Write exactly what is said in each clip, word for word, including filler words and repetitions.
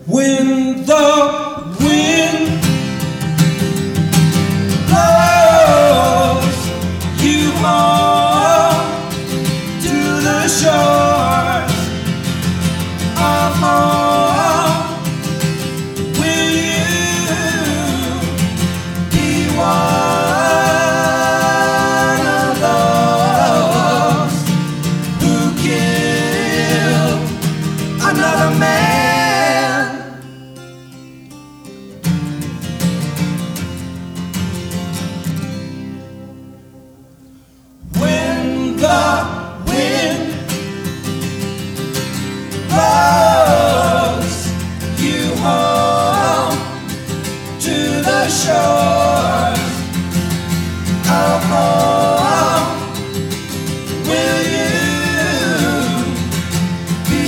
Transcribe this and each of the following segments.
When the wind blows you home to the shores of home, will you be one of those who kill another man? The wind blows you home to the shores of home. Will you be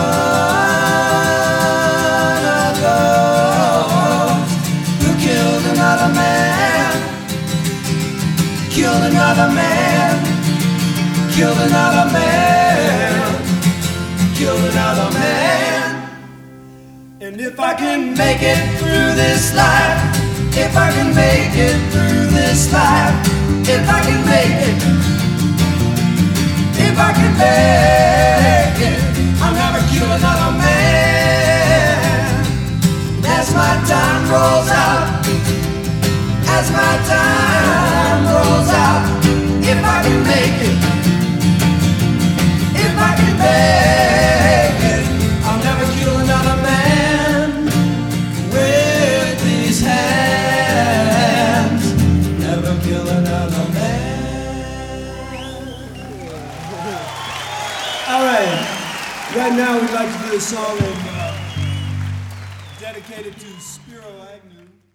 one of those who killed another man? Killed another man. Killed another man, killed another man. And if I can make it through this life, if I can make it through this life, if I can make it, if I can make it, I'll never kill another man. As my time rolls out, as my time rolls out, if I can make it, if I can make it, I'll never kill another man with these hands. Never kill another man. All right. Right now we'd like to do a song of, uh, dedicated to Spiro Agnew.